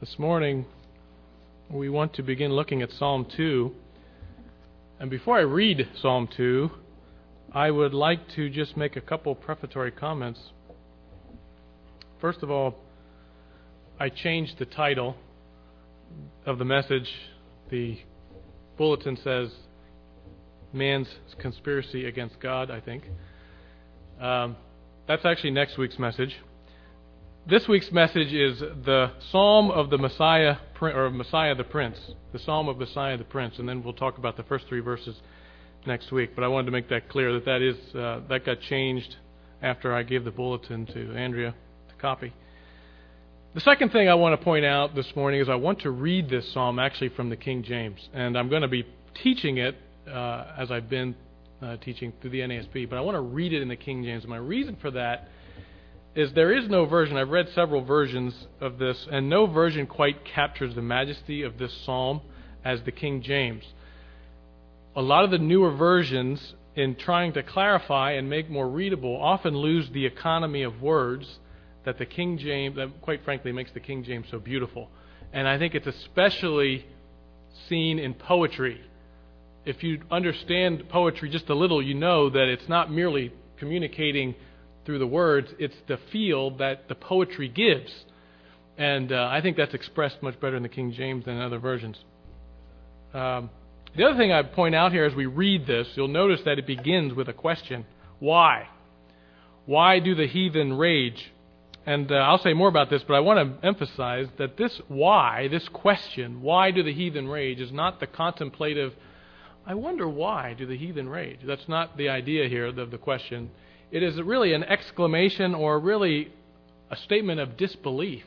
This morning, we want to begin looking at Psalm 2. And before I read Psalm 2, I would like to just make a couple prefatory comments. First of all, I changed the title of the message. The bulletin says, Man's Conspiracy Against God, I think. That's actually next week's message. This week's message is the Psalm of the Messiah, or Messiah the Prince. The Psalm of Messiah the Prince. And then we'll talk about the first three verses next week. But I wanted to make that clear that got changed after I gave the bulletin to Andrea to copy. The second thing I want to point out this morning is I want to read this psalm actually from the King James. And I'm going to be teaching it as I've been teaching through the NASB. But I want to read it in the King James. And my reason for that is there is no version. I've read several versions of this, and no version quite captures the majesty of this psalm as the King James. A lot of the newer versions, in trying to clarify and make more readable, often lose the economy of words that the King James, that quite frankly makes the King James so beautiful. And I think it's especially seen in poetry. If you understand poetry just a little, you know that it's not merely communicating through the words, it's the feel that the poetry gives. And I think that's expressed much better in the King James than in other versions. The other thing I'd point out here as we read this, you'll notice that it begins with a question. Why? Why do the heathen rage? And I'll say more about this, but I want to emphasize that this why, this question, why do the heathen rage, is not the contemplative, I wonder why do the heathen rage. That's not the idea here of the question. It is really an exclamation or really a statement of disbelief.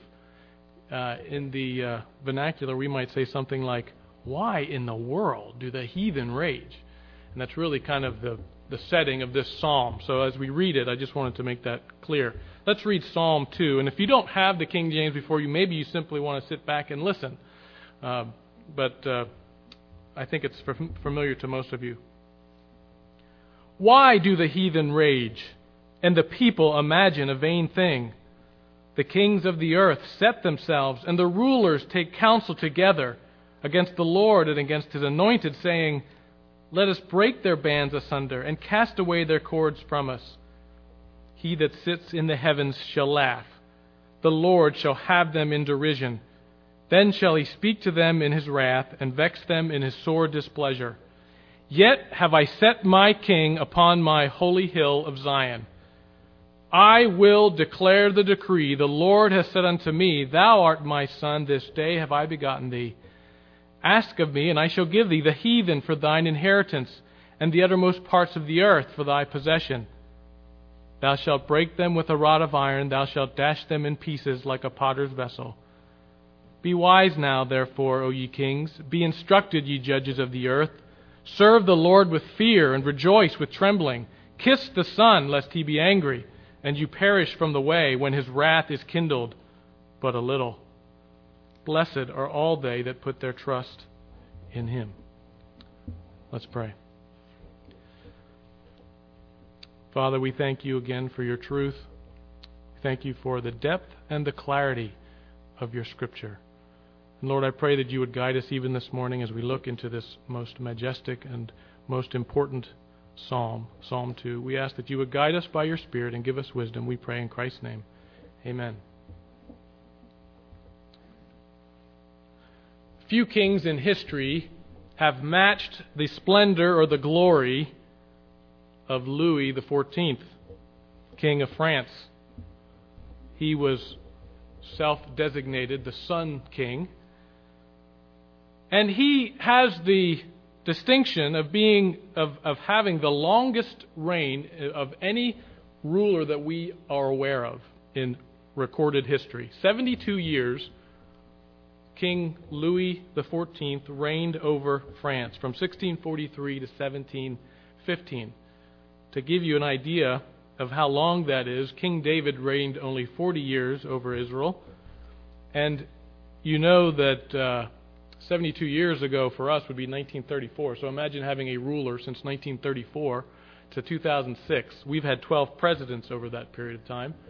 In the vernacular, we might say something like, why in the world do the heathen rage? And that's really kind of the setting of this psalm. So as we read it, I just wanted to make that clear. Let's read Psalm 2. And if you don't have the King James before you, maybe you simply want to sit back and listen. But I think it's familiar to most of you. Why do the heathen rage, and the people imagine a vain thing? The kings of the earth set themselves, and the rulers take counsel together against the Lord and against His anointed, saying, Let us break their bands asunder, and cast away their cords from us. He that sits in the heavens shall laugh. The Lord shall have them in derision. Then shall He speak to them in His wrath, and vex them in His sore displeasure. Yet have I set my king upon my holy hill of Zion. I will declare the decree. The Lord has said unto me, Thou art my son, this day have I begotten thee. Ask of me, and I shall give thee the heathen for thine inheritance, and the uttermost parts of the earth for thy possession. Thou shalt break them with a rod of iron, thou shalt dash them in pieces like a potter's vessel. Be wise now, therefore, O ye kings, be instructed, ye judges of the earth. Serve the Lord with fear, and rejoice with trembling. Kiss the Son, lest He be angry, and you perish from the way when His wrath is kindled but a little. Blessed are all they that put their trust in Him. Let's pray. Father, we thank You again for Your truth. Thank You for the depth and the clarity of Your Scripture. And Lord, I pray that You would guide us even this morning as we look into this most majestic and most important psalm, Psalm 2. We ask that You would guide us by Your Spirit and give us wisdom. We pray in Christ's name. Amen. Few kings in history have matched the splendor or the glory of Louis XIV, King of France. He was self-designated the Sun King. And he has the distinction of having the longest reign of any ruler that we are aware of in recorded history. 72 years, King Louis XIV reigned over France from 1643 to 1715. To give you an idea of how long that is, King David reigned only 40 years over Israel. And you know that 72 years ago for us would be 1934. So imagine having a ruler since 1934 to 2006. We've had 12 presidents over that period of time.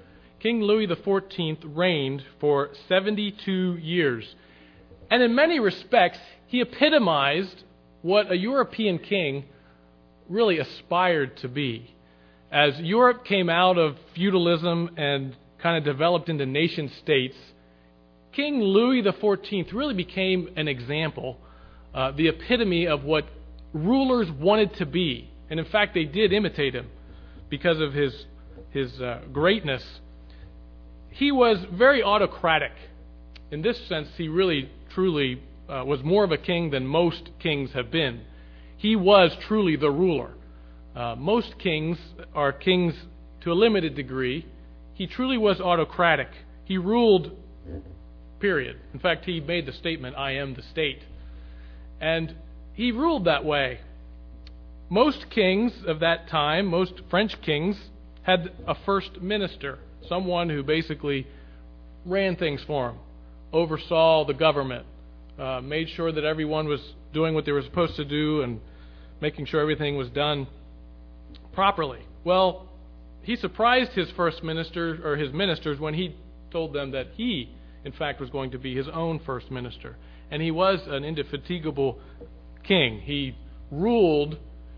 King Louis XIV reigned for 72 years. And in many respects, he epitomized what a European king really aspired to be. As Europe came out of feudalism and kind of developed into nation states, King Louis XIV really became an example, the epitome of what rulers wanted to be. And in fact, they did imitate him because of his greatness. He was very autocratic. In this sense, he really, truly was more of a king than most kings have been. He was truly the ruler. Most kings are kings to a limited degree. He truly was autocratic. He ruled, period. In fact, he made the statement, "I am the state." And he ruled that way. Most kings of that time, most French kings, had a first minister, someone who basically ran things for him, oversaw the government, made sure that everyone was doing what they were supposed to do and making sure everything was done properly. Well, he surprised his first minister, or his ministers, when he told them that he, in fact, was going to be his own first minister. And he was an indefatigable king. He ruled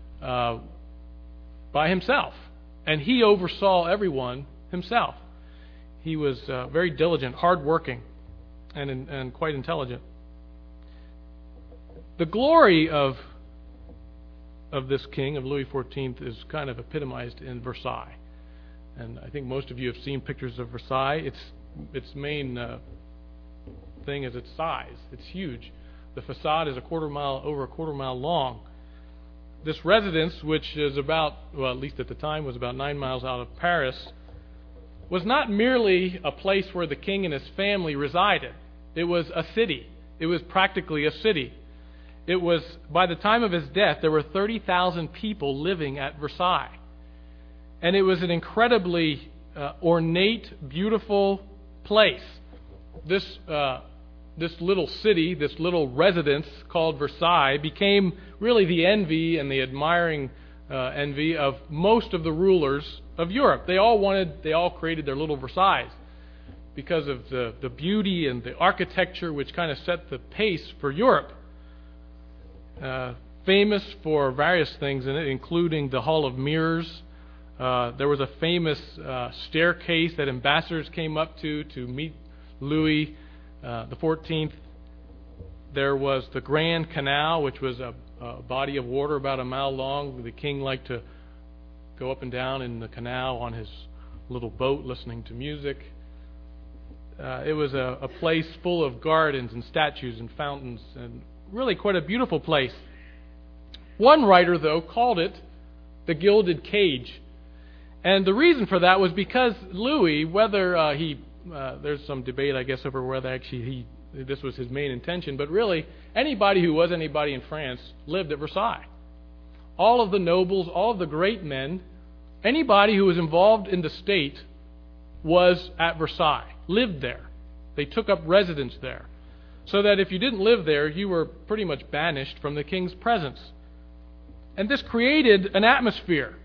by himself, and he oversaw everyone himself. He was very diligent, hardworking, and quite intelligent. The glory of this king, of Louis XIV, is kind of epitomized in Versailles. And I think most of you have seen pictures of Versailles. Its main thing is its size. It's huge. The facade is over a quarter mile long. This residence, which is about, well, at least at the time, was about 9 miles out of Paris, was not merely a place where the king and his family resided. It was a city. It was practically a city. It was, by the time of his death, there were 30,000 people living at Versailles. And it was an incredibly ornate, beautiful place. This little city, this little residence called Versailles, became really the envy and the admiring envy of most of the rulers of Europe. They all created their little Versailles because of the beauty and the architecture, which kind of set the pace for Europe. Famous for various things in it, including the Hall of Mirrors. There was a famous staircase that ambassadors came up to meet Louis the 14th. There was the Grand Canal, which was a body of water about a mile long. The king liked to go up and down in the canal on his little boat listening to music. It was a place full of gardens and statues and fountains, and really quite a beautiful place. One writer, though, called it the Gilded Cage. And the reason for that was because Louis, whether there's some debate, I guess, over whether actually this was his main intention, but really, anybody who was anybody in France lived at Versailles. All of the nobles, all of the great men, anybody who was involved in the state was at Versailles, lived there. They took up residence there. So that if you didn't live there, you were pretty much banished from the king's presence. And this created an atmosphere.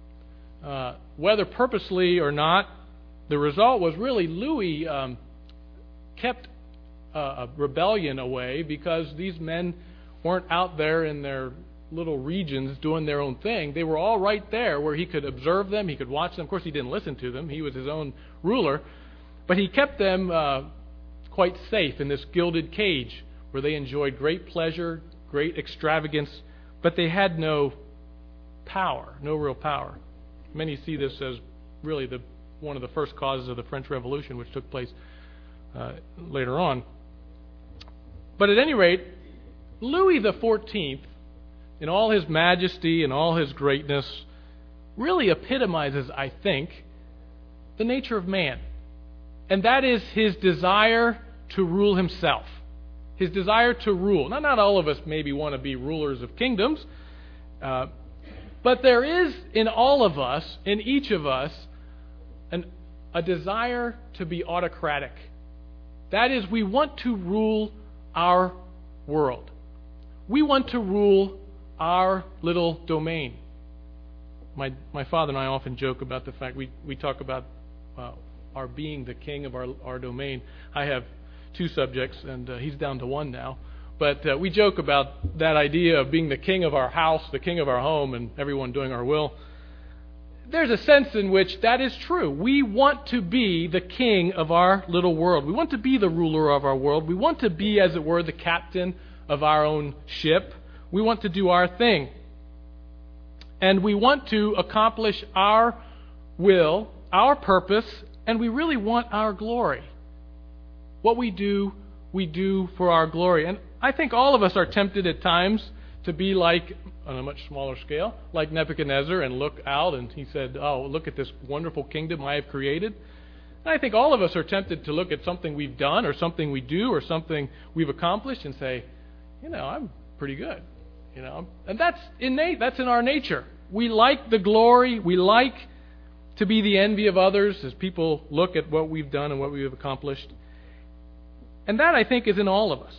Whether purposely or not, the result was really Louis kept a rebellion away because these men weren't out there in their little regions doing their own thing. They were all right there where he could observe them, he could watch them. Of course, he didn't listen to them. He was his own ruler. But he kept them quite safe in this gilded cage where they enjoyed great pleasure, great extravagance, but they had no power, no real power. Many see this as really one of the first causes of the French Revolution, which took place later on. But at any rate, Louis XIV, in all his majesty and all his greatness, really epitomizes, I think, the nature of man. And that is his desire to rule himself. His desire to rule. Now, not all of us maybe want to be rulers of kingdoms, but there is in all of us, in each of us, a desire to be autocratic. That is, we want to rule our world. We want to rule our little domain. My father and I often joke about the fact we talk about our being the king of our domain. I have 2 subjects, and he's down to 1 now. But we joke about that idea of being the king of our house, the king of our home, and everyone doing our will. There's a sense in which that is true. We want to be the king of our little world. We want to be the ruler of our world. We want to be, as it were, the captain of our own ship. We want to do our thing. And we want to accomplish our will, our purpose, and we really want our glory. What we do for our glory. And I think all of us are tempted at times to be like, on a much smaller scale, like Nebuchadnezzar and look out and he said, oh, look at this wonderful kingdom I have created. And I think all of us are tempted to look at something we've done or something we do or something we've accomplished and say, I'm pretty good. And that's innate. That's in our nature. We like the glory. We like to be the envy of others as people look at what we've done and what we have accomplished. And that, I think, is in all of us.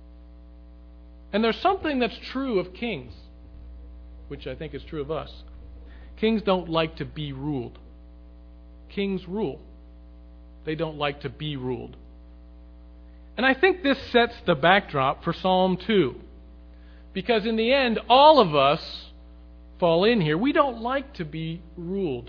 And there's something that's true of kings, which I think is true of us. Kings don't like to be ruled. Kings rule. They don't like to be ruled. And I think this sets the backdrop for Psalm 2. Because in the end, all of us fall in here. We don't like to be ruled.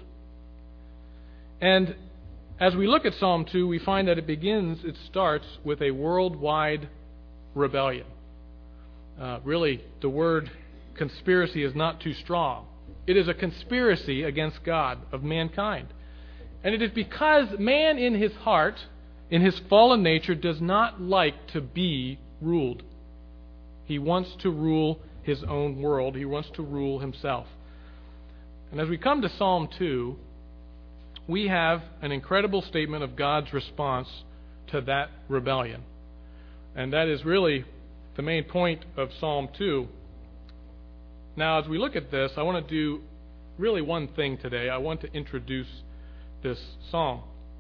And as we look at Psalm 2, we find that it starts with a worldwide rebellion. Really, the word conspiracy is not too strong. It is a conspiracy against God of mankind. And it is because man in his heart, in his fallen nature, does not like to be ruled. He wants to rule his own world. He wants to rule himself. And as we come to Psalm 2, we have an incredible statement of God's response to that rebellion. And that is really the main point of Psalm 2. Now, as we look at this, I want to do really one thing today. I want to introduce this psalm.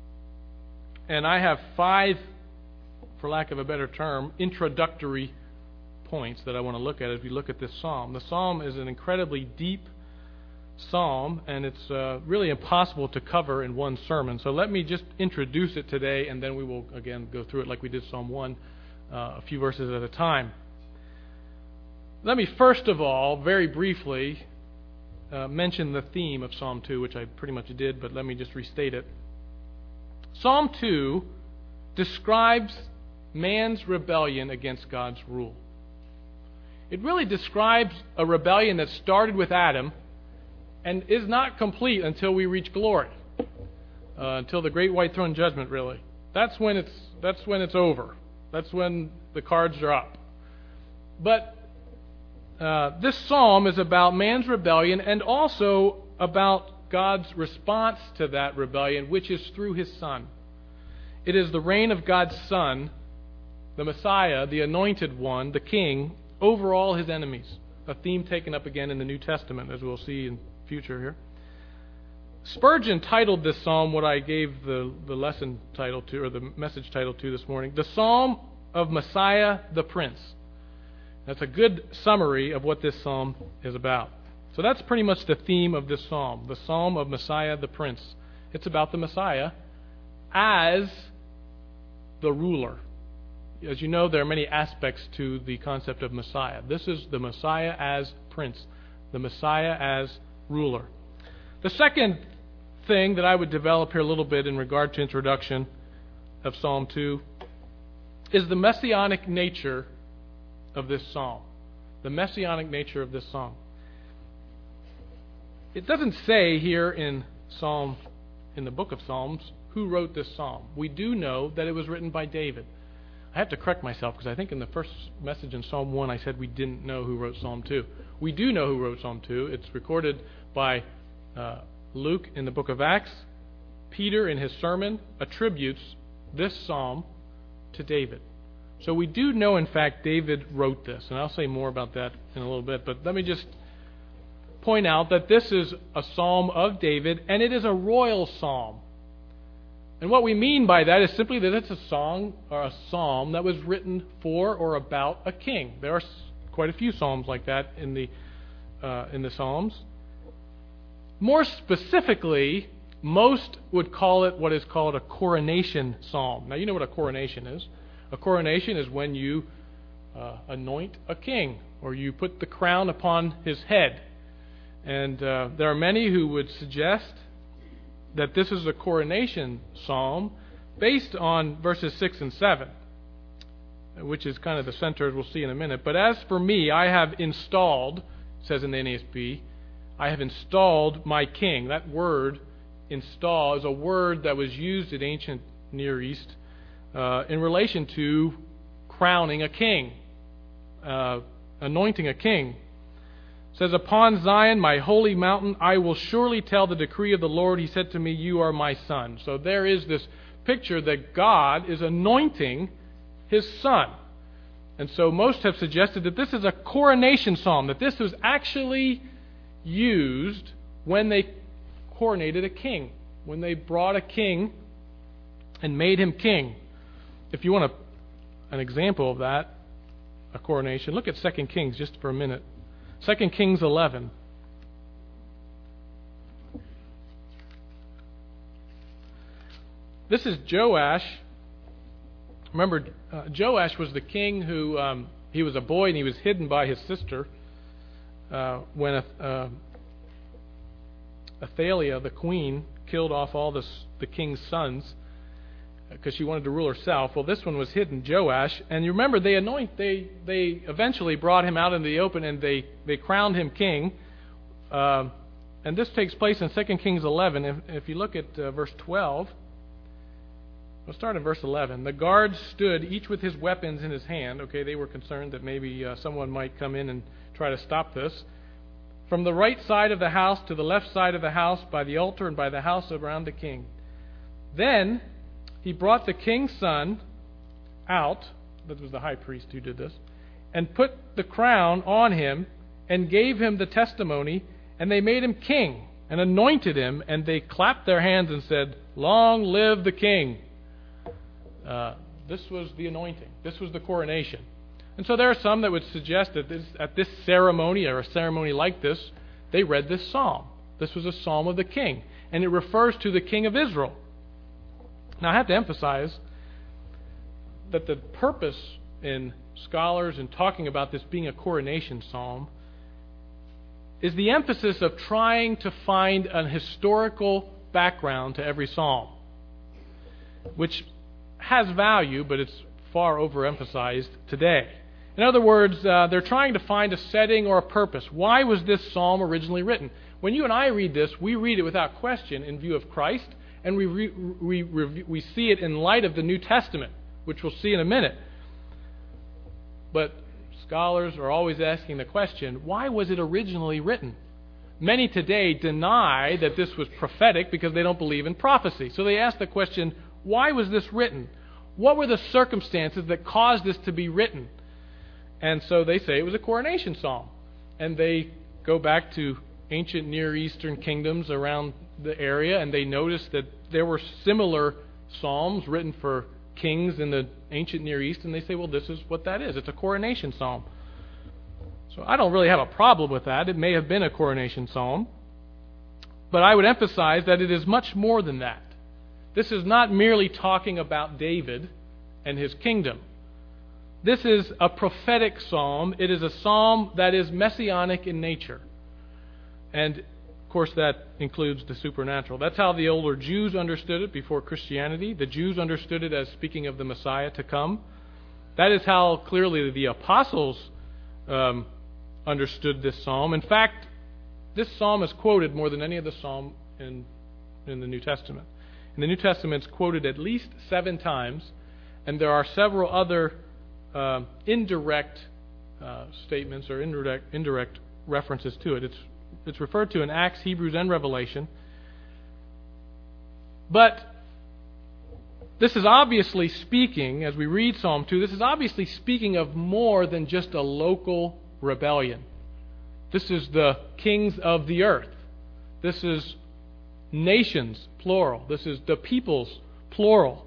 And I have 5, for lack of a better term, introductory points that I want to look at as we look at this psalm. The psalm is an incredibly deep psalm, and it's really impossible to cover in one sermon. So let me just introduce it today, and then we will, again, go through it like we did Psalm 1, a few verses at a time. Let me first of all, very briefly, mention the theme of Psalm 2, which I pretty much did, but let me just restate it. Psalm 2 describes man's rebellion against God's rule. It really describes a rebellion that started with Adam and is not complete until we reach glory, until the great white throne judgment, really. That's when it's over. That's when the cards are up. But this psalm is about man's rebellion and also about God's response to that rebellion, which is through His Son. It is the reign of God's Son, the Messiah, the Anointed One, the King, over all His enemies. A theme taken up again in the New Testament, as we'll see in future here. Spurgeon titled this psalm what I gave the lesson title to, or the message title to this morning, the Psalm of Messiah the Prince. That's a good summary of what this psalm is about. So that's pretty much the theme of this psalm, the Psalm of Messiah the Prince. It's about the Messiah as the ruler. As you know, there are many aspects to the concept of Messiah. This is the Messiah as Prince, the Messiah as ruler. The second thing that I would develop here a little bit in regard to introduction of Psalm 2 is the messianic nature of this psalm. The messianic nature of this psalm. It doesn't say here in the book of Psalms who wrote this psalm. We do know that it was written by David. I have to correct myself because I think in the first message in Psalm 1 I said we didn't know who wrote Psalm 2. We do know who wrote Psalm 2. It's recorded by Luke in the book of Acts. Peter in his sermon attributes this psalm to David. So we do know, in fact, David wrote this. And I'll say more about that in a little bit. But let me just point out that this is a psalm of David, and it is a royal psalm. And what we mean by that is simply that it's a song or a psalm that was written for or about a king. There are quite a few psalms like that in the Psalms. More specifically, Most would call it what is called a coronation psalm. Now, you know what a coronation is. A coronation is when you anoint a king, or you put the crown upon his head. And there are many who would suggest that this is a coronation psalm based on verses 6 and 7, which is kind of the center, as we'll see in a minute. But as for me, I have installed, it says in the NASB, I have installed my king. That word, install, is a word that was used in ancient Near East in relation to crowning a king, anointing a king. It says, upon Zion, my holy mountain, I will surely tell the decree of the Lord. He said to me, you are my son. So there is this picture that God is anointing his son. And so most have suggested that this is a coronation psalm, that this was actually used when they coronated a king, when they brought a king and made him king. If you want an example of that, a coronation, look at 2 Kings just for a minute. 2 Kings 11. This is Joash. Remember, Joash was the king who, he was a boy and he was hidden by his sister when Athaliah, the queen, killed off all the king's sons because she wanted to rule herself. Well, this one was hidden, Joash. And you remember, they eventually brought him out into the open and they crowned him king. And this takes place in 2 Kings 11. If you look at verse 12, we'll start in verse 11. The guards stood, each with his weapons in his hand. Okay, they were concerned that maybe someone might come in and try to stop this. From the right side of the house to the left side of the house, by the altar and by the house around the king. Then he brought the king's son out, that was the high priest who did this, and put the crown on him and gave him the testimony, and they made him king and anointed him, and they clapped their hands and said, long live the king. This was the anointing. This was the coronation. And so there are some that would suggest that at this ceremony, or a ceremony like this, they read this psalm. This was a psalm of the king, and it refers to the king of Israel. Now, I have to emphasize that the purpose in scholars in talking about this being a coronation psalm is the emphasis of trying to find an historical background to every psalm, which has value, but it's far overemphasized today. In other words, they're trying to find a setting or a purpose. Why was this psalm originally written? When you and I read this, we read it without question in view of Christ, and we see it in light of the New Testament, which we'll see in a minute. But scholars are always asking the question, why was it originally written? Many today deny that this was prophetic because they don't believe in prophecy. So they ask the question, why was this written? What were the circumstances that caused this to be written? And so they say it was a coronation psalm. And they go back to ancient Near Eastern kingdoms around the area, and they notice that there were similar psalms written for kings in the ancient Near East, and they say, well, this is what that is. It's a coronation psalm. So I don't really have a problem with that. It may have been a coronation psalm. But I would emphasize that it is much more than that. This is not merely talking about David and his kingdom. This is a prophetic psalm. It is a psalm that is messianic in nature. And, of course, that includes the supernatural. That's how the older Jews understood it before Christianity. The Jews understood it as speaking of the Messiah to come. That is how clearly the apostles understood this psalm. In fact, this psalm is quoted more than any other psalm in the New Testament. In the New Testament, it's quoted at least 7 times, and there are several other indirect statements or indirect references to it. It's referred to in Acts, Hebrews, and Revelation. But this is obviously speaking, as we read Psalm 2, this is obviously speaking of more than just a local rebellion. This is the kings of the earth. This is nations, plural. This is the peoples, plural.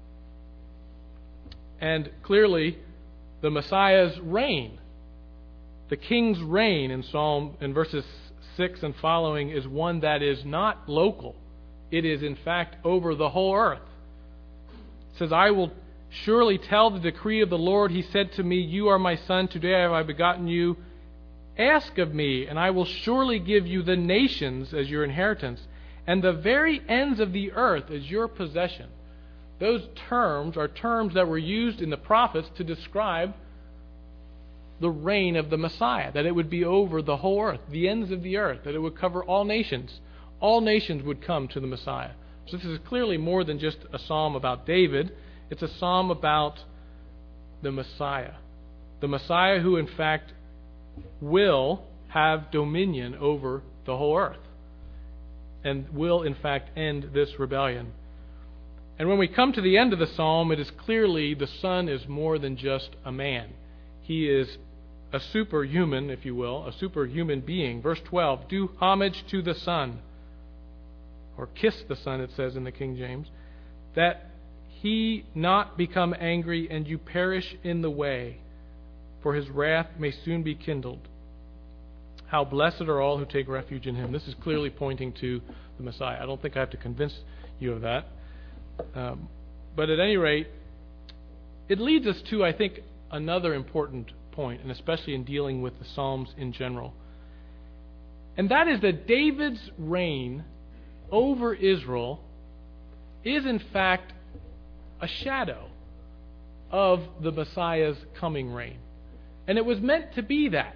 And clearly, the Messiah's reign, the king's reign in verses 6 and following, is one that is not local. It is, in fact, over the whole earth. It says, I will surely tell the decree of the Lord. He said to me, you are my son. Today have I begotten you. Ask of me, and I will surely give you the nations as your inheritance, and the very ends of the earth as your possession. Those terms are terms that were used in the prophets to describe the reign of the Messiah, that it would be over the whole earth, the ends of the earth, that it would cover all nations. All nations would come to the Messiah. So this is clearly more than just a psalm about David. It's a psalm about the Messiah. The Messiah who, in fact, will have dominion over the whole earth and will, in fact, end this rebellion. And when we come to the end of the psalm, it is clearly the Son is more than just a man. He is a superhuman, if you will, a superhuman being. Verse 12, do homage to the Son, or kiss the Son, it says in the King James, that he not become angry and you perish in the way, for his wrath may soon be kindled. How blessed are all who take refuge in him. This is clearly pointing to the Messiah. I don't think I have to convince you of that. But at any rate, it leads us to, I think, another important point, and especially in dealing with the Psalms in general. And that is that David's reign over Israel is, in fact, a shadow of the Messiah's coming reign. And it was meant to be that.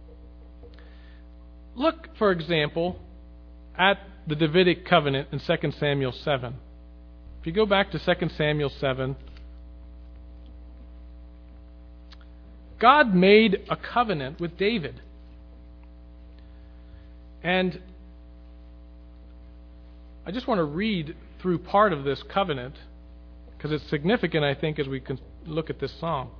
Look, for example, at the Davidic covenant in 2 Samuel 7. If you go back to 2 Samuel 7, God made a covenant with David. And I just want to read through part of this covenant because it's significant, I think, as we can look at this psalm.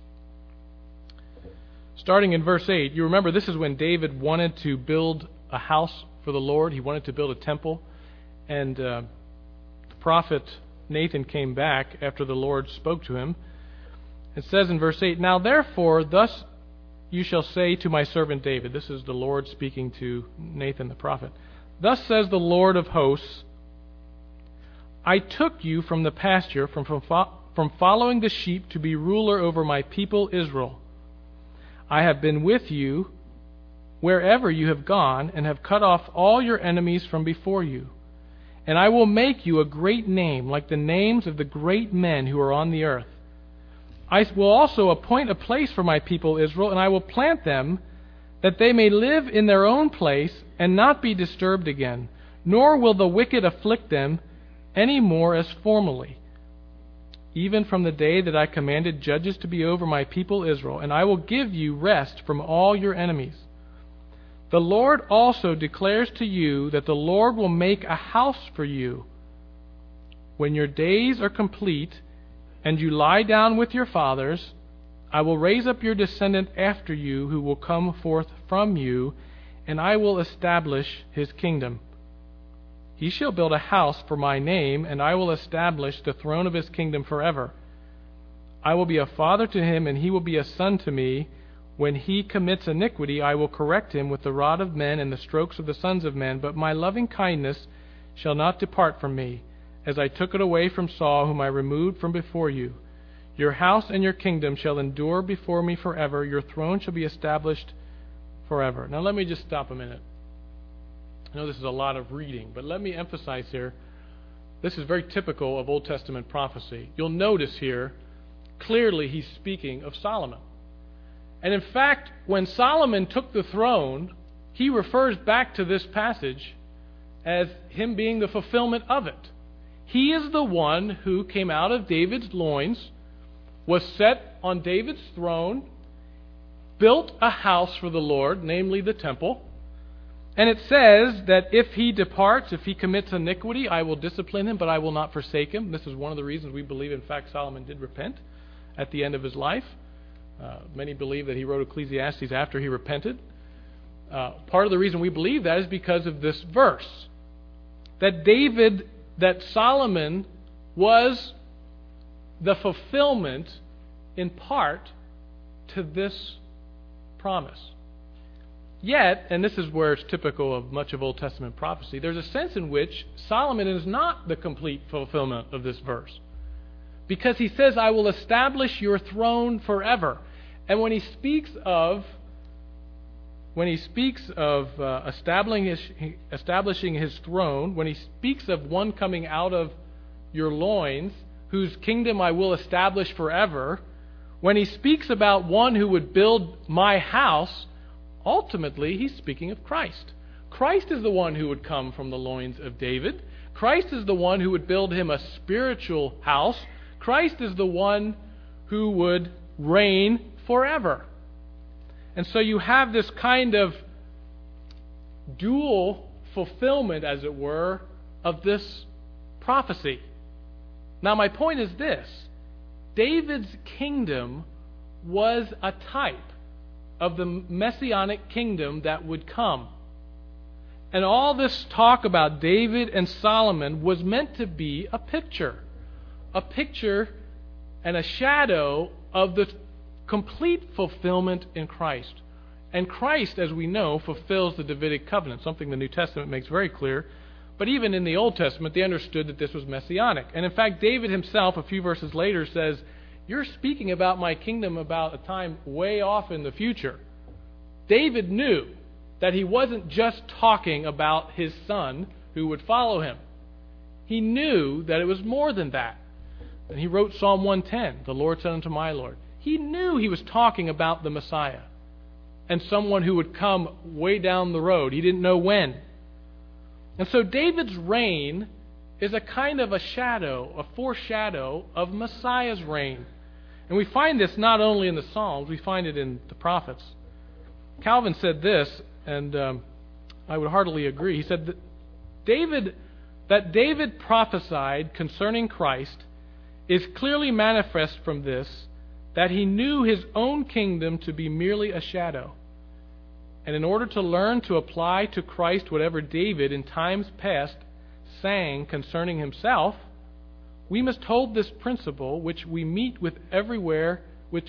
Starting in verse 8, you remember this is when David wanted to build a house for the Lord. He wanted to build a temple. And the prophet Nathan came back after the Lord spoke to him. It says in verse 8, now therefore, thus you shall say to my servant David. This is the Lord speaking to Nathan the prophet. Thus says the Lord of hosts, I took you from the pasture, from following the sheep to be ruler over my people Israel. I have been with you wherever you have gone, and have cut off all your enemies from before you. And I will make you a great name, like the names of the great men who are on the earth. I will also appoint a place for my people Israel, and I will plant them, that they may live in their own place, and not be disturbed again. Nor will the wicked afflict them any more as formerly, even from the day that I commanded judges to be over my people Israel, and I will give you rest from all your enemies. The Lord also declares to you that the Lord will make a house for you. When your days are complete, and you lie down with your fathers, I will raise up your descendant after you, who will come forth from you, and I will establish his kingdom. He shall build a house for my name, and I will establish the throne of his kingdom forever. I will be a father to him, and he will be a son to me. When he commits iniquity, I will correct him with the rod of men and the strokes of the sons of men. But my loving kindness shall not depart from me, as I took it away from Saul, whom I removed from before you. Your house and your kingdom shall endure before me forever. Your throne shall be established forever. Now let me just stop a minute. I know this is a lot of reading, but let me emphasize here, this is very typical of Old Testament prophecy. You'll notice here, clearly he's speaking of Solomon. And in fact, when Solomon took the throne, he refers back to this passage as him being the fulfillment of it. He is the one who came out of David's loins, was set on David's throne, built a house for the Lord, namely the temple. And it says that if he departs, if he commits iniquity, I will discipline him, but I will not forsake him. This is one of the reasons we believe, in fact, Solomon did repent at the end of his life. Many believe that he wrote Ecclesiastes after he repented. Part of the reason we believe that is because of this verse. That Solomon was the fulfillment, in part, to this promise. Yet, and this is where it's typical of much of Old Testament prophecy, there's a sense in which Solomon is not the complete fulfillment of this verse. Because he says, I will establish your throne forever. And when he speaks of establishing his throne, when he speaks of one coming out of your loins, whose kingdom I will establish forever, when he speaks about one who would build my house, ultimately he's speaking of Christ. Christ is the one who would come from the loins of David. Christ is the one who would build him a spiritual house. Christ is the one who would reign forever. And so you have this kind of dual fulfillment, as it were, of this prophecy. Now, my point is this. David's kingdom was a type of the messianic kingdom that would come. And all this talk about David and Solomon was meant to be a picture and a shadow of the complete fulfillment in Christ. And Christ, as we know, fulfills the Davidic covenant, something the New Testament makes very clear. But even in the Old Testament, they understood that this was messianic. And in fact, David himself, a few verses later, says, you're speaking about my kingdom about a time way off in the future. David knew that he wasn't just talking about his son who would follow him. He knew that it was more than that. And he wrote Psalm 110, the Lord said unto my Lord. He knew he was talking about the Messiah and someone who would come way down the road. He didn't know when. And so David's reign is a kind of a foreshadow of Messiah's reign. And we find this not only in the Psalms, we find it in the prophets. Calvin said this, and I would heartily agree. He said that David prophesied concerning Christ is clearly manifest from this, that he knew his own kingdom to be merely a shadow. And in order to learn to apply to Christ whatever David in times past sang concerning himself, we must hold this principle which we meet with everywhere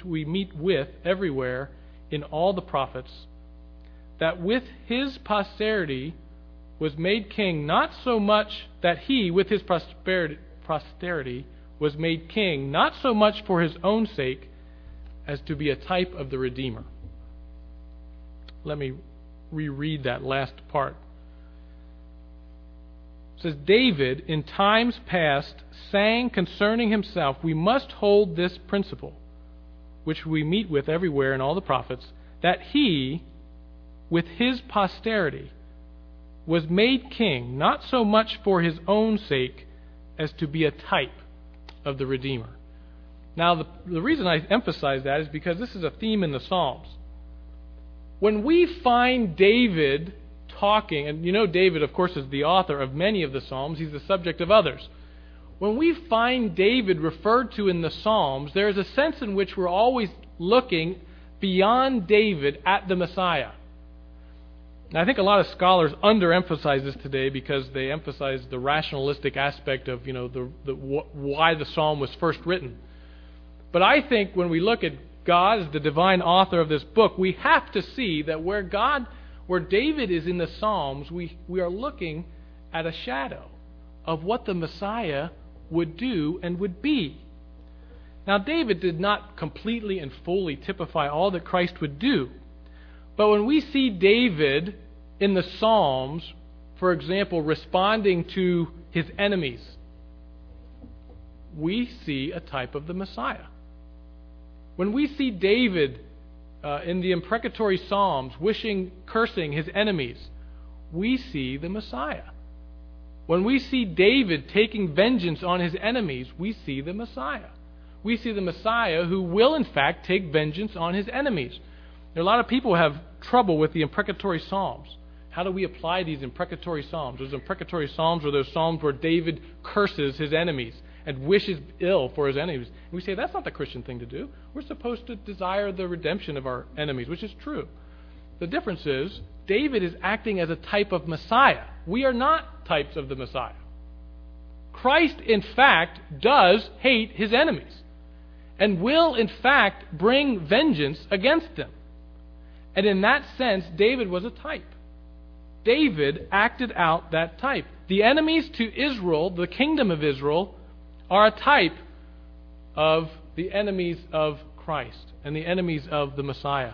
in all the prophets, that with his posterity was made king, not so much that he with his posterity was made king, not so much for his own sake as to be a type of the Redeemer. Let me reread that last part. It says, David, in times past, sang concerning himself, we must hold this principle, which we meet with everywhere in all the prophets, that he, with his posterity, was made king, not so much for his own sake as to be a type of the Redeemer. Now, the reason I emphasize that is because this is a theme in the Psalms. When we find David talking, and you know David, of course, is the author of many of the Psalms. He's the subject of others. When we find David referred to in the Psalms, there is a sense in which we're always looking beyond David at the Messiah. Now, I think a lot of scholars underemphasize this today because they emphasize the rationalistic aspect of, why the Psalm was first written. But I think when we look at God as the divine author of this book, we have to see that where David is in the Psalms, we are looking at a shadow of what the Messiah would do and would be. Now, David did not completely and fully typify all that Christ would do. But when we see David in the Psalms, for example, responding to his enemies, we see a type of the Messiah. When we see David in the imprecatory Psalms cursing his enemies, we see the Messiah. When we see David taking vengeance on his enemies, we see the Messiah. We see the Messiah who will, in fact, take vengeance on his enemies. There are a lot of people who have trouble with the imprecatory Psalms. How do we apply these imprecatory Psalms? Those imprecatory Psalms are those Psalms where David curses his enemies and wishes ill for his enemies. And we say, that's not the Christian thing to do. We're supposed to desire the redemption of our enemies, which is true. The difference is, David is acting as a type of Messiah. We are not types of the Messiah. Christ, in fact, does hate his enemies and will, in fact, bring vengeance against them. And in that sense, David was a type. David acted out that type. The enemies to Israel, the kingdom of Israel, are a type of the enemies of Christ and the enemies of the Messiah.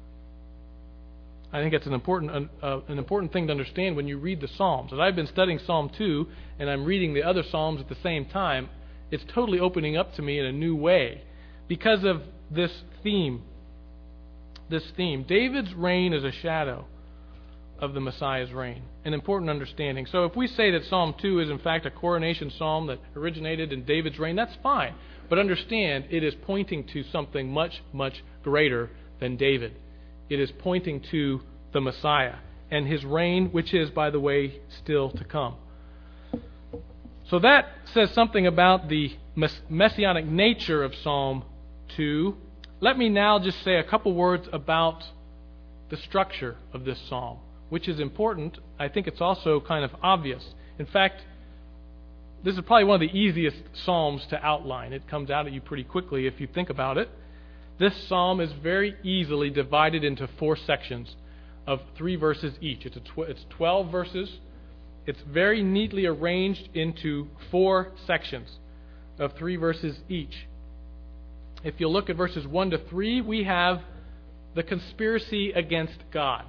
I think it's an important thing to understand when you read the Psalms. As I've been studying Psalm 2 and I'm reading the other Psalms at the same time, it's totally opening up to me in a new way because of this theme. David's reign is a shadow of the Messiah's reign. An important understanding. So if we say that Psalm 2 is in fact a coronation psalm that originated in David's reign, that's fine. But understand, it is pointing to something much, much greater than David. It is pointing to the Messiah and his reign, which is, by the way, still to come. So that says something about the messianic nature of Psalm 2. Let me now just say a couple words about the structure of this psalm, which is important. I think it's also kind of obvious. In fact, this is probably one of the easiest psalms to outline. It comes out at you pretty quickly if you think about it. This psalm is very easily divided into 4 sections of 3 verses each. It's 12 verses. It's very neatly arranged into 4 sections of 3 verses each. If you look at verses 1 to 3, we have the conspiracy against God.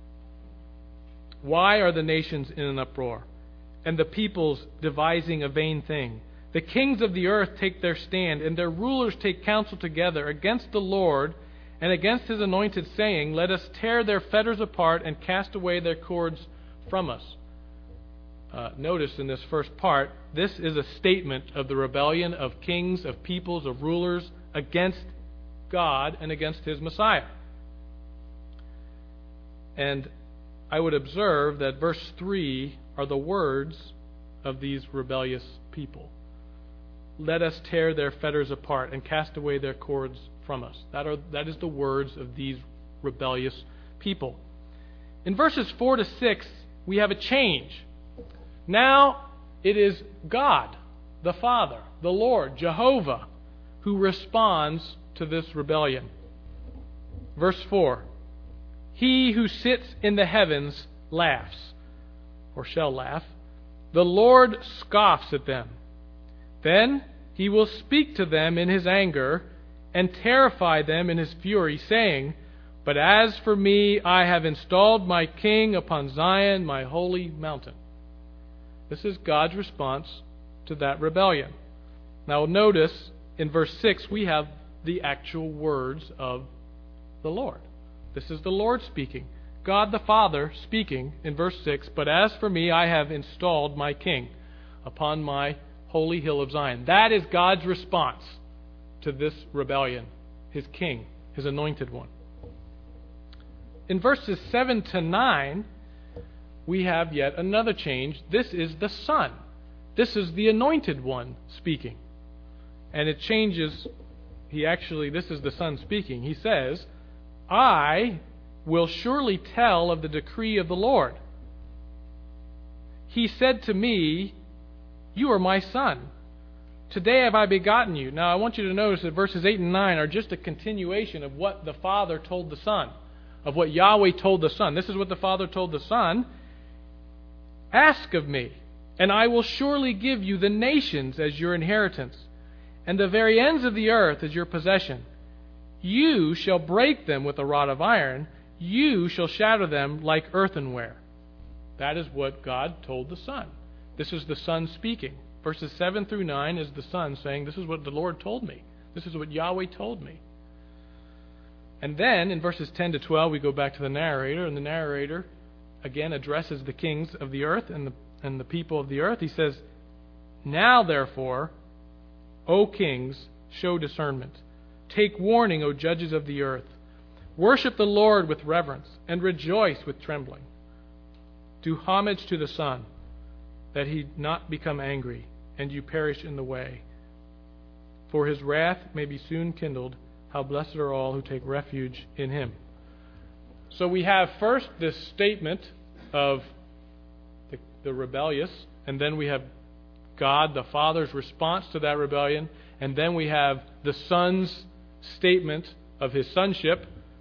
Why are the nations in an uproar, and the peoples devising a vain thing? The kings of the earth take their stand, and their rulers take counsel together against the Lord and against his anointed, saying, Let us tear their fetters apart and cast away their cords from us. Notice in this first part, this is a statement of the rebellion of kings, of peoples, of rulers against God and against his Messiah. And I would observe that verse 3 are the words of these rebellious people. Let us tear their fetters apart and cast away their cords from us. That is the words of these rebellious people. In verses 4 to 6, we have a change. Now it is God, the Father, the Lord, Jehovah, who responds to this rebellion. Verse 4, He who sits in the heavens laughs, or shall laugh. The Lord scoffs at them. Then he will speak to them in his anger and terrify them in his fury, saying, But as for me, I have installed my king upon Zion, my holy mountain. This is God's response to that rebellion. Now notice, in verse 6, we have the actual words of the Lord. This is the Lord speaking. God the Father speaking in verse 6, But as for me, I have installed my king upon my holy hill of Zion. That is God's response to this rebellion, his king, his anointed one. In verses 7 to 9, we have yet another change. This is the Son. This is the anointed one speaking. And it changes. This is the Son speaking. He says, I will surely tell of the decree of the Lord. He said to me, You are my son. Today have I begotten you. Now I want you to notice that verses 8 and 9 are just a continuation of what the Father told the Son, of what Yahweh told the Son. This is what the Father told the Son. Ask of me, and I will surely give you the nations as your inheritance, and the very ends of the earth as your possession. You shall break them with a rod of iron. You shall shatter them like earthenware. That is what God told the Son. This is the Son speaking. Verses 7 through 9 is the Son saying, This is what the Lord told me. This is what Yahweh told me. And then in verses 10 to 12, we go back to the narrator, and the narrator again addresses the kings of the earth and the people of the earth. He says, Now therefore, O kings, show discernment. Take warning, O judges of the earth. Worship the Lord with reverence, and rejoice with trembling. Do homage to the Son, that he not become angry, and you perish in the way. For his wrath may be soon kindled. How blessed are all who take refuge in him. So we have first this statement of the rebellious, and then we have God the Father's response to that rebellion, and then we have the Son's statement of his sonship,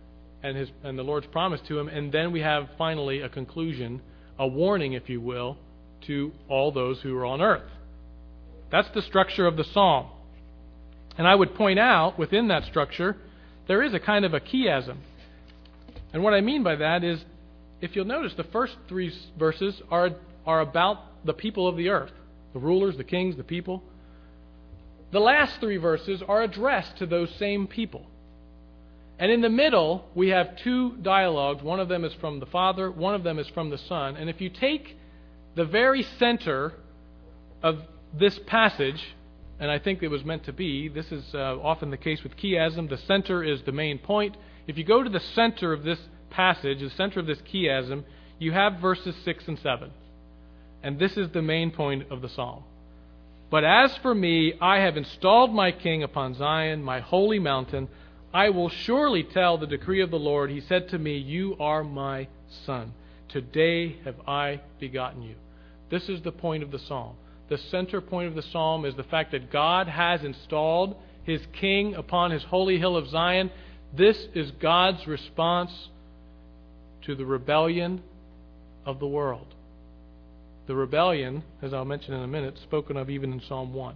and the Lord's promise to him, and then we have finally a conclusion, a warning, if you will, to all those who are on earth. That's the structure of the psalm. And I would point out, within that structure, there is a kind of a chiasm. And what I mean by that is, if you'll notice, the first three verses are about the people of the earth, the rulers, the kings, the people. The last three verses are addressed to those same people. And in the middle, we have two dialogues. One of them is from the Father, one of them is from the Son. And if you take the very center of this passage, and I think it was meant to be, this is often the case with chiasm, the center is the main point. If you go to the center of this passage, the center of this chiasm, you have verses 6 and 7. And this is the main point of the psalm. But as for me, I have installed my king upon Zion, my holy mountain. I will surely tell the decree of the Lord. He said to me, you are my son. Today have I begotten you. This is the point of the psalm. The center point of the psalm is the fact that God has installed his king upon his holy hill of Zion. This is God's response to the rebellion of the world. The rebellion, as I'll mention in a minute, spoken of even in Psalm 1.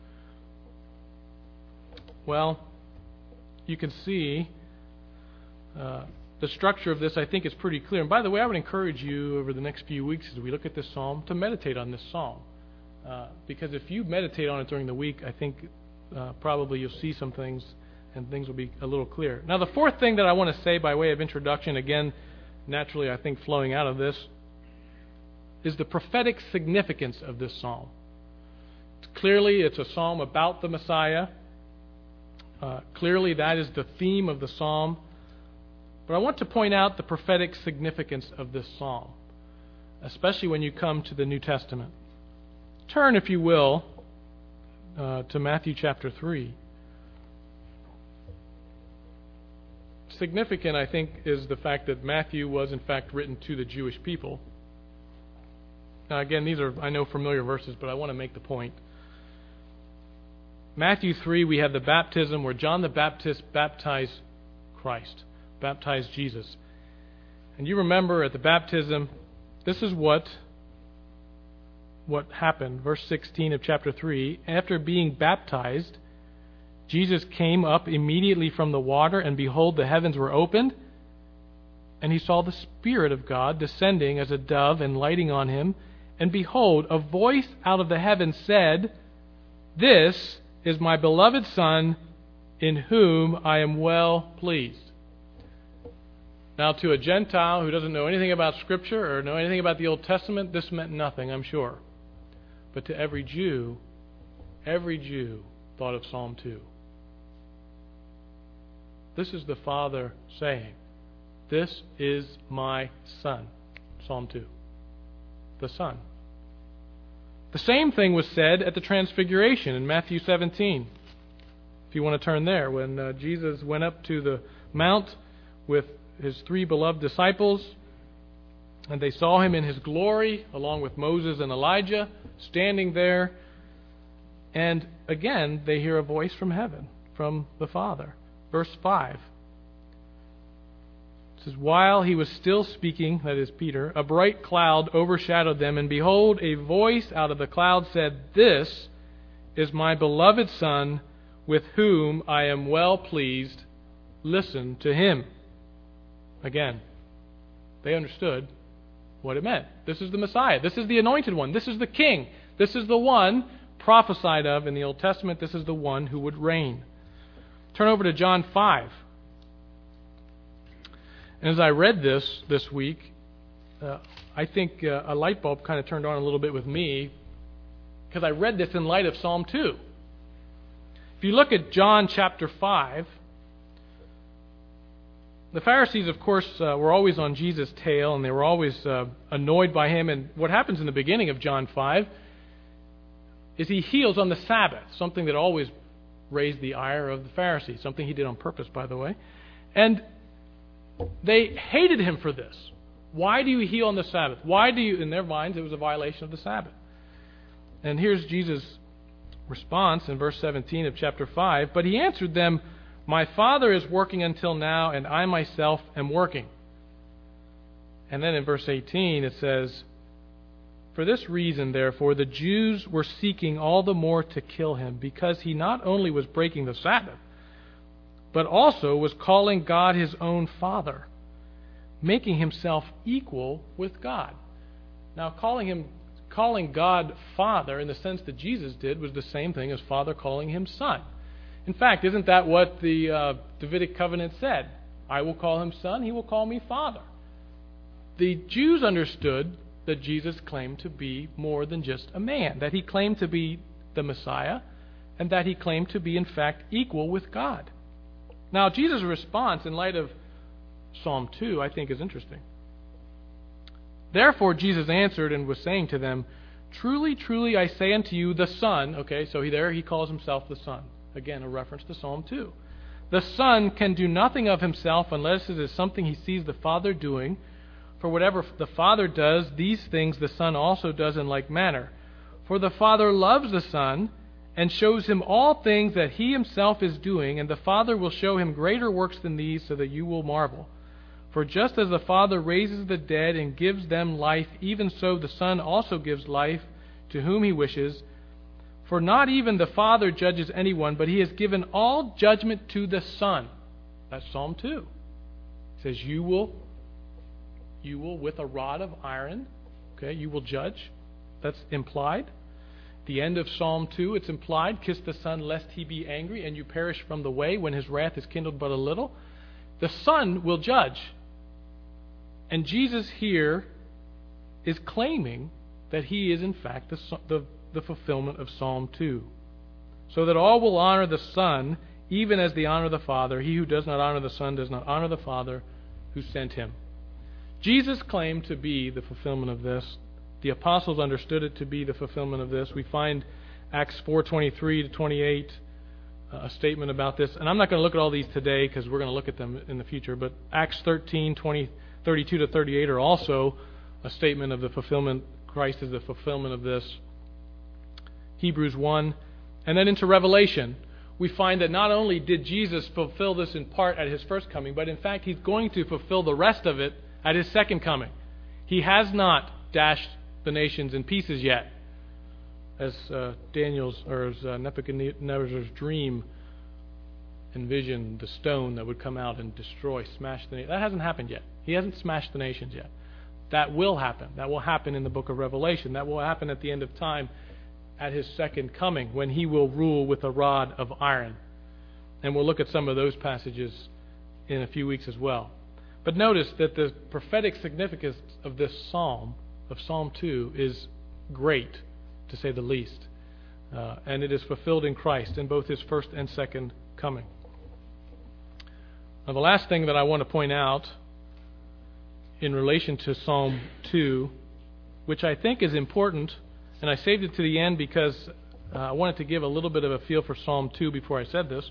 Well, you can see the structure of this, I think, is pretty clear. And by the way, I would encourage you over the next few weeks as we look at this psalm to meditate on this psalm. Because if you meditate on it during the week, I think probably you'll see some things and things will be a little clearer. Now, the fourth thing that I want to say by way of introduction, again, naturally I think flowing out of this, is the prophetic significance of this psalm. Clearly, it's a psalm about the Messiah. Clearly, that is the theme of the psalm. But I want to point out the prophetic significance of this psalm, especially when you come to the New Testament. Turn, if you will, to Matthew chapter 3. Significant, I think, is the fact that Matthew was, in fact, written to the Jewish people. Now, again, these are, I know, familiar verses, but I want to make the point. Matthew 3, we have the baptism where John the Baptist baptized Christ, baptized Jesus. And you remember at the baptism, this is what happened. Verse 16 of chapter 3, after being baptized, Jesus came up immediately from the water, and behold, the heavens were opened, and he saw the Spirit of God descending as a dove and lighting on him. And behold, a voice out of the heavens said, this is my beloved Son, in whom I am well pleased. Now, to a Gentile who doesn't know anything about Scripture or know anything about the Old Testament, this meant nothing, I'm sure. But to every Jew thought of Psalm 2. This is the Father saying, this is my Son. Psalm 2. The Son. The same thing was said at the Transfiguration in Matthew 17. If you want to turn there, when Jesus went up to the mount with his three beloved disciples, and they saw him in his glory, along with Moses and Elijah, standing there. And again, they hear a voice from heaven, from the Father. Verse 5. It says, while he was still speaking, that is Peter, a bright cloud overshadowed them, and behold, a voice out of the cloud said, this is my beloved Son, with whom I am well pleased. Listen to him. Again, they understood what it meant. This is the Messiah. This is the anointed one. This is the King. This is the one prophesied of in the Old Testament. This is the one who would reign. Turn over to John 5. And as I read this week, I think a light bulb kind of turned on a little bit with me, because I read this in light of Psalm 2. If you look at John chapter 5, the Pharisees, of course, were always on Jesus' tail, and they were always annoyed by him. And what happens in the beginning of John 5 is he heals on the Sabbath, something that always raised the ire of the Pharisees, something he did on purpose, by the way. And they hated him for this. Why do you heal on the Sabbath? Why do you, in their minds, it was a violation of the Sabbath. And here's Jesus' response in verse 17 of chapter 5. But he answered them, My Father is working until now, and I myself am working. And then in verse 18 it says, For this reason, therefore, the Jews were seeking all the more to kill him, because he not only was breaking the Sabbath, but also was calling God his own Father, making himself equal with God. Now, calling God Father in the sense that Jesus did was the same thing as Father calling him Son. In fact, isn't that what the Davidic covenant said? I will call him Son, he will call me Father. The Jews understood that Jesus claimed to be more than just a man, that he claimed to be the Messiah, and that he claimed to be, in fact, equal with God. Now, Jesus' response in light of Psalm 2, I think, is interesting. Therefore, Jesus answered and was saying to them, Truly, truly, I say unto you, the Son, okay, so he calls himself the Son. Again, a reference to Psalm 2. The Son can do nothing of himself unless it is something he sees the Father doing. For whatever the Father does, these things the Son also does in like manner. For the Father loves the Son, and shows him all things that he himself is doing, and the Father will show him greater works than these, so that you will marvel. For just as the Father raises the dead and gives them life, even so the Son also gives life to whom he wishes. For not even the Father judges anyone, but he has given all judgment to the Son. That's Psalm 2. It says, you will with a rod of iron, okay, you will judge. That's implied. The end of Psalm 2, it's implied, kiss the Son lest he be angry and you perish from the way when his wrath is kindled but a little. The Son will judge. And Jesus here is claiming that he is in fact the fulfillment of Psalm 2. So that all will honor the Son, even as they honor the Father. He who does not honor the Son does not honor the Father who sent him. Jesus claimed to be the fulfillment of this. The apostles understood it to be the fulfillment of this. We find Acts 4:23 to 28, a statement about this. And I'm not going to look at all these today because we're going to look at them in the future. But Acts 13:32 to 38 are also a statement of the fulfillment. Christ is the fulfillment of this. Hebrews 1. And then into Revelation, we find that not only did Jesus fulfill this in part at his first coming, but in fact he's going to fulfill the rest of it at his second coming. He has not dashed the nations in pieces yet, as Nebuchadnezzar's dream envisioned the stone that would come out and smash the nations. That hasn't happened yet. He hasn't smashed the nations yet. That will happen. That will happen in the book of Revelation. That will happen at the end of time at his second coming, when he will rule with a rod of iron. And we'll look at some of those passages in a few weeks as well. But notice that the prophetic significance of this psalm, of Psalm 2, is great, to say the least. And it is fulfilled in Christ in both his first and second coming. Now, the last thing that I want to point out in relation to Psalm 2, which I think is important, and I saved it to the end because I wanted to give a little bit of a feel for Psalm 2 before I said this.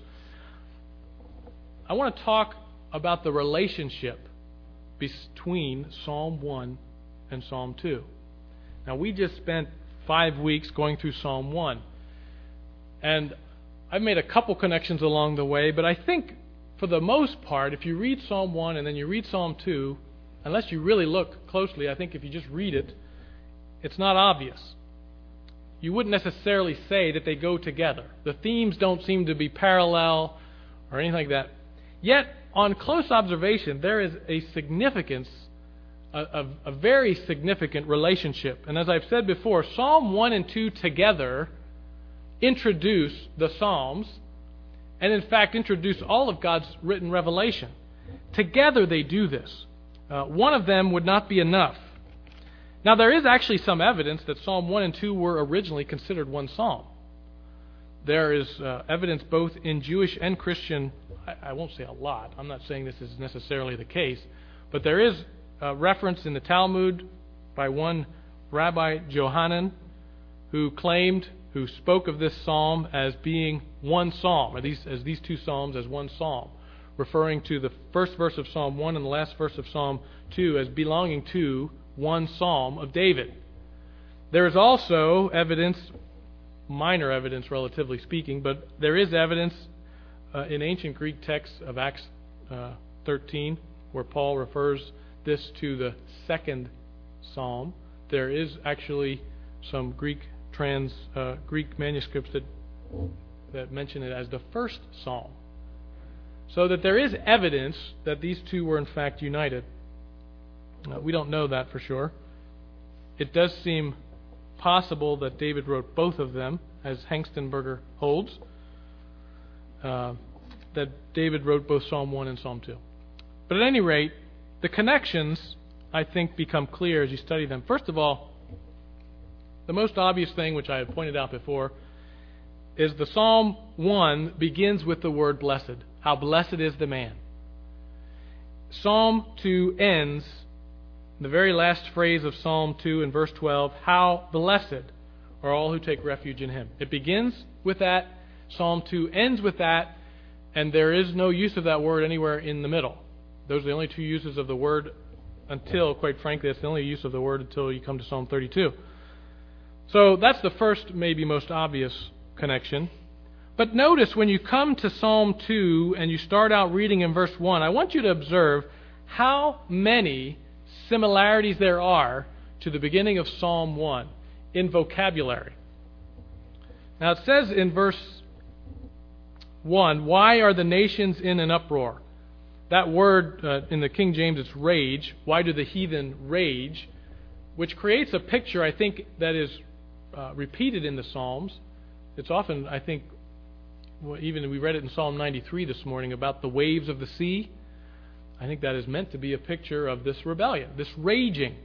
I want to talk about the relationship between Psalm 1 and Psalm 2. Now, we just spent 5 weeks going through Psalm 1. And I've made a couple connections along the way, but I think for the most part, if you read Psalm 1 and then you read Psalm 2, unless you really look closely, I think if you just read it, it's not obvious. You wouldn't necessarily say that they go together. The themes don't seem to be parallel or anything like that. Yet, on close observation, there is a significance, a very significant relationship. And as I've said before, Psalm 1 and 2 together introduce the Psalms, and in fact introduce all of God's written revelation. Together they do this. One of them would not be enough. Now, there is actually some evidence that Psalm 1 and 2 were originally considered one psalm. There is evidence both in Jewish and Christian, I won't say a lot, I'm not saying this is necessarily the case, but there is a reference in the Talmud by one Rabbi Johanan who spoke of this psalm as being one psalm, as these two psalms as one psalm, referring to the first verse of Psalm 1 and the last verse of Psalm 2 as belonging to one psalm of David. There is also evidence, minor evidence relatively speaking, but there is evidence in ancient Greek texts of Acts 13, where Paul refers this to the second psalm, there is actually some Greek manuscripts that mention it as the first psalm. So that there is evidence that these two were in fact united. We don't know that for sure. It does seem possible that David wrote both of them, as Hengstenberger holds, that David wrote both Psalm 1 and Psalm 2. But at any rate, the connections, I think, become clear as you study them. First of all, the most obvious thing, which I had pointed out before, is the Psalm 1 begins with the word blessed. How blessed is the man. Psalm 2 ends, the very last phrase of Psalm 2 in verse 12, how blessed are all who take refuge in him. It begins with that, Psalm 2 ends with that, and there is no use of that word anywhere in the middle. Those are the only two uses of the word until, quite frankly, that's the only use of the word until you come to Psalm 32. So that's the first, maybe most obvious connection. But notice when you come to Psalm 2 and you start out reading in verse 1, I want you to observe how many similarities there are to the beginning of Psalm 1 in vocabulary. Now it says in verse 1, why are the nations in an uproar? That word in the King James, it's rage. Why do the heathen rage? Which creates a picture, I think, that is repeated in the Psalms. It's often, I think, even we read it in Psalm 93 this morning about the waves of the sea. I think that is meant to be a picture of this rebellion, this raging,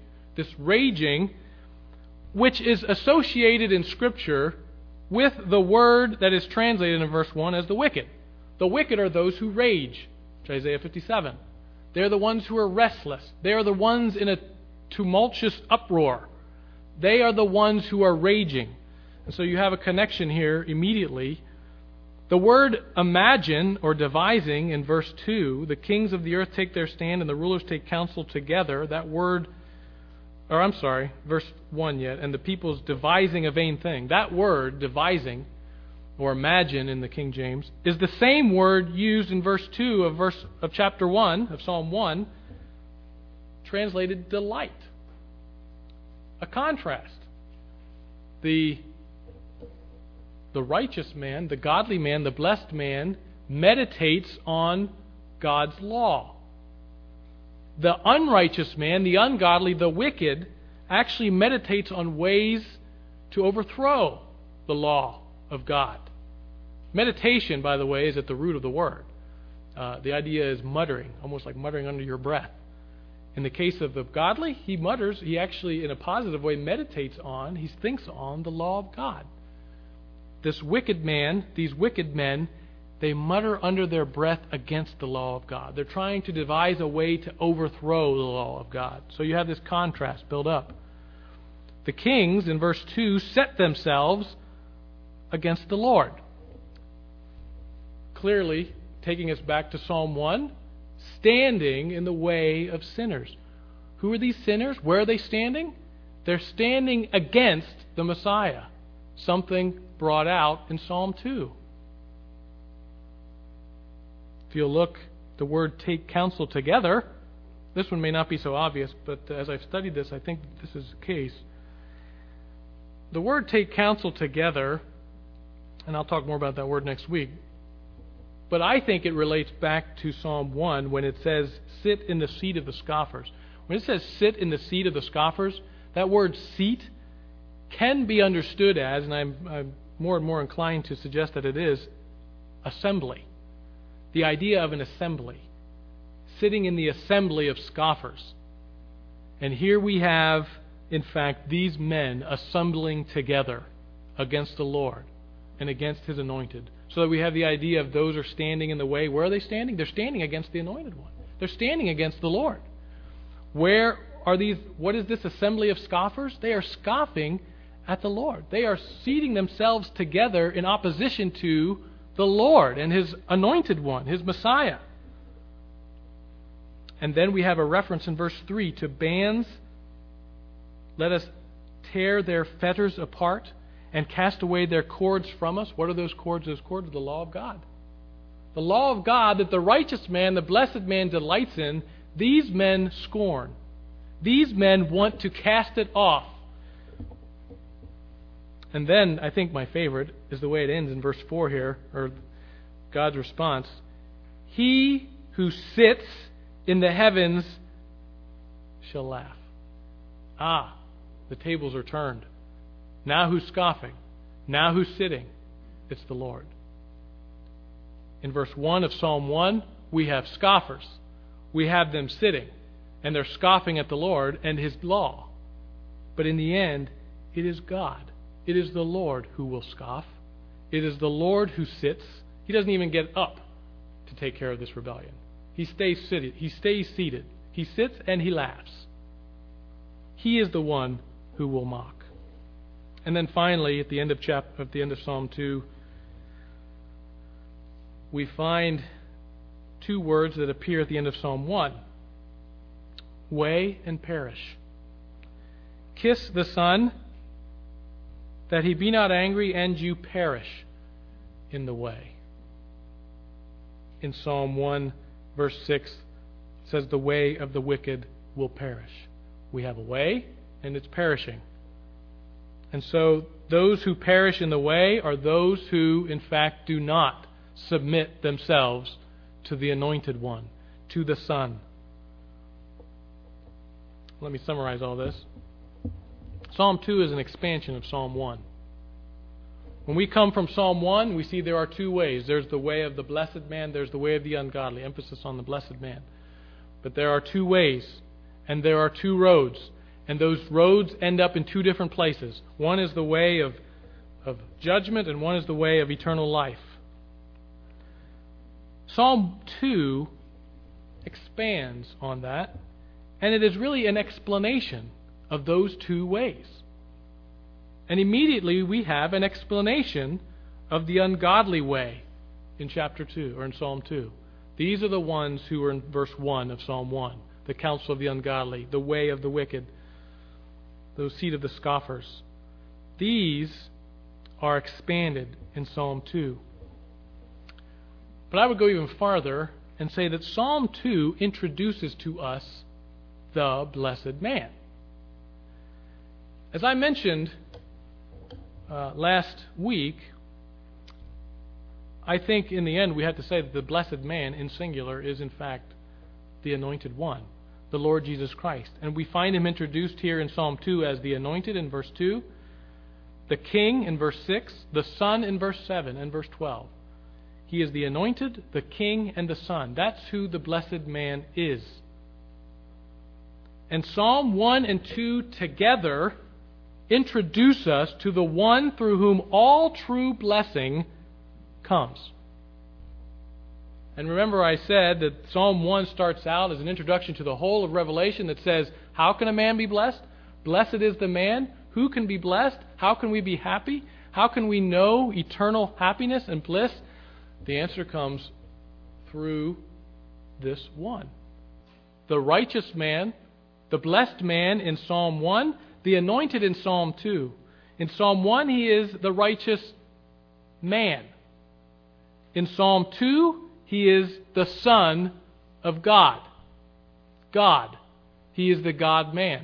which is associated in Scripture with the word that is translated in verse 1 as the wicked. The wicked are those who rage, which Isaiah 57. They're the ones who are restless. They are the ones in a tumultuous uproar. They are the ones who are raging. And so you have a connection here immediately. The word imagine or devising in verse 2, the kings of the earth take their stand and the rulers take counsel together. That word, verse 1 yet, and the people's devising a vain thing. That word, devising, or imagine in the King James, is the same word used in verse 2 of chapter 1 of Psalm 1, translated delight. A contrast. The righteous man, the godly man, the blessed man, meditates on God's law. The unrighteous man, the ungodly, the wicked, actually meditates on ways to overthrow the law of God. Meditation, by the way, is at the root of the word. The idea is muttering, almost like muttering under your breath. In the case of the godly, he mutters, he actually, in a positive way, meditates on, he thinks on the law of God. This wicked man, these wicked men, they mutter under their breath against the law of God. They're trying to devise a way to overthrow the law of God. So you have this contrast built up. The kings, in verse 2, set themselves against the Lord. Clearly, taking us back to Psalm 1, standing in the way of sinners. Who are these sinners? Where are they standing? They're standing against the Messiah. Something brought out in Psalm 2. If you'll look, the word take counsel together, this one may not be so obvious, but as I've studied this, I think this is the case. The word take counsel together, and I'll talk more about that word next week, but I think it relates back to Psalm 1 when it says, sit in the seat of the scoffers. When it says sit in the seat of the scoffers, that word seat can be understood as, and I'm more and more inclined to suggest that it is, assembly. The idea of an assembly. Sitting in the assembly of scoffers. And here we have, in fact, these men assembling together against the Lord and against His anointed. So that we have the idea of those are standing in the way. Where are they standing? They're standing against the anointed one. They're standing against the Lord. Where are these? What is this assembly of scoffers? They are scoffing at the Lord. They are seating themselves together in opposition to the Lord and His anointed one, His Messiah. And then we have a reference in verse 3 to bands. Let us tear their fetters apart and cast away their cords from us. What are those cords? Those cords are the law of God. The law of God that the righteous man, the blessed man, delights in, these men scorn. These men want to cast it off. And then, I think my favorite is the way it ends in verse 4 here, or God's response. He who sits in the heavens shall laugh. Ah, the tables are turned. Now who's scoffing? Now who's sitting? It's the Lord. In verse 1 of Psalm 1, we have scoffers. We have them sitting, and they're scoffing at the Lord and His law. But in the end, it is God. It is the Lord who will scoff. It is the Lord who sits. He doesn't even get up to take care of this rebellion. He stays seated. He sits and He laughs. He is the one who will mock. And then finally, at the end of Psalm 2, we find two words that appear at the end of Psalm 1. Way and perish. Kiss the Son, that He be not angry, and you perish in the way. In Psalm 1, verse 6, it says, the way of the wicked will perish. We have a way, and it's perishing. And so those who perish in the way are those who, in fact, do not submit themselves to the Anointed One, to the Son. Let me summarize all this. Psalm 2 is an expansion of Psalm 1. When we come from Psalm 1, we see there are two ways. There's the way of the blessed man, there's the way of the ungodly. Emphasis on the blessed man. But there are two ways, and there are two roads. And those roads end up in two different places. One is the way of judgment, and one is the way of eternal life. Psalm 2 expands on that, and it is really an explanation of those two ways. And immediately we have an explanation of the ungodly way in chapter 2, or in Psalm 2. These are the ones who are in verse 1 of Psalm 1. The counsel of the ungodly, the way of the wicked, the seat of the scoffers. These are expanded in Psalm 2. But I would go even farther and say that Psalm 2 introduces to us the blessed man. As I mentioned last week, I think in the end we have to say that the blessed man in singular is in fact the Anointed One, the Lord Jesus Christ. And we find Him introduced here in Psalm 2 as the Anointed in verse 2, the King in verse 6, the Son in verse 7 and verse 12. He is the Anointed, the King, and the Son. That's who the blessed man is. And Psalm 1 and 2 together introduce us to the one through whom all true blessing comes. And remember I said that Psalm 1 starts out as an introduction to the whole of Revelation that says, how can a man be blessed? Blessed is the man. Who can be blessed? How can we be happy? How can we know eternal happiness and bliss? The answer comes through this one. The righteous man, the blessed man in Psalm 1, the anointed in Psalm 2. In Psalm 1, he is the righteous man. In Psalm 2, he is the Son of God. God. He is the God-man.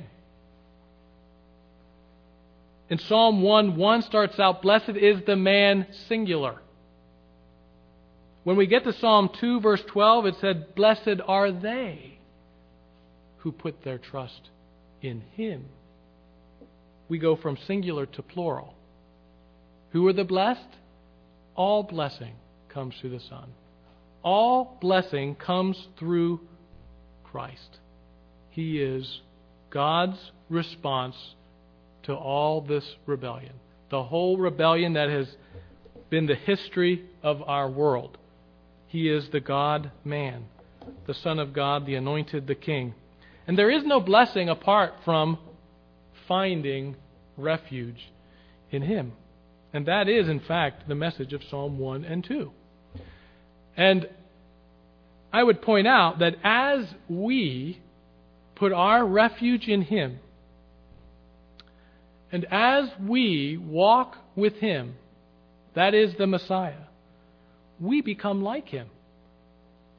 In Psalm 1 starts out, blessed is the man singular. When we get to Psalm 2, verse 12, it said, blessed are they who put their trust in Him. We go from singular to plural. Who are the blessed? All blessing comes through the Son. All blessing comes through Christ. He is God's response to all this rebellion. The whole rebellion that has been the history of our world. He is the God-man, the Son of God, the Anointed, the King. And there is no blessing apart from finding refuge in Him. And that is, in fact, the message of Psalm 1 and 2. And I would point out that as we put our refuge in Him, and as we walk with Him, that is the Messiah, we become like Him.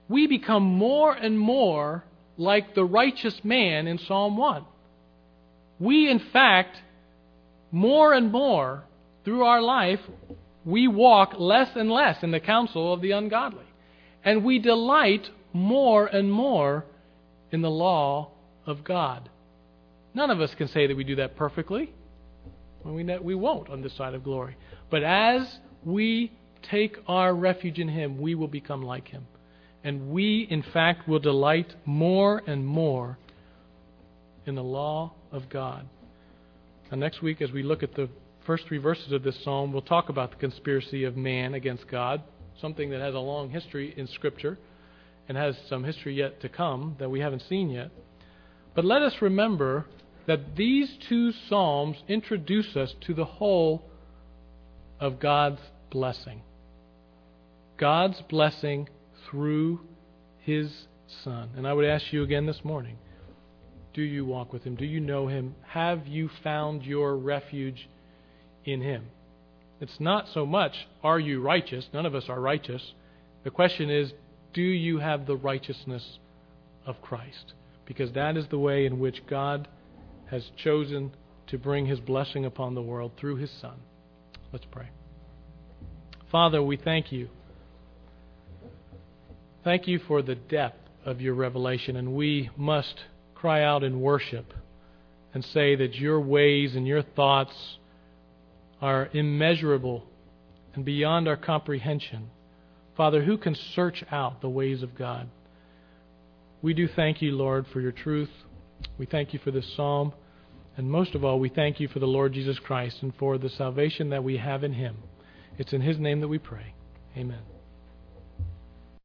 we become more and more like the righteous man in Psalm 1. We, in fact, more and more through our life, we walk less and less in the counsel of the ungodly. And we delight more and more in the law of God. None of us can say that we do that perfectly. We won't on this side of glory. But as we take our refuge in Him, we will become like Him. And we, in fact, will delight more and more in the law of God. And next week, as we look at the first 3 verses of this psalm, we'll talk about the conspiracy of man against God, something that has a long history in Scripture and has some history yet to come that we haven't seen yet. But let us remember that these 2 psalms introduce us to the whole of God's blessing. God's blessing through His Son. And I would ask you again this morning, do you walk with Him? Do you know Him? Have you found your refuge in Him? It's not so much, are you righteous? None of us are righteous. The question is, do you have the righteousness of Christ? Because that is the way in which God has chosen to bring His blessing upon the world through His Son. Let's pray. Father, we thank you. Thank you for the depth of your revelation, and we must cry out in worship and say that your ways and your thoughts are immeasurable and beyond our comprehension. Father, who can search out the ways of God? We do thank you, Lord, for your truth. We thank you for this psalm. And most of all, we thank you for the Lord Jesus Christ and for the salvation that we have in Him. It's in His name that we pray. Amen.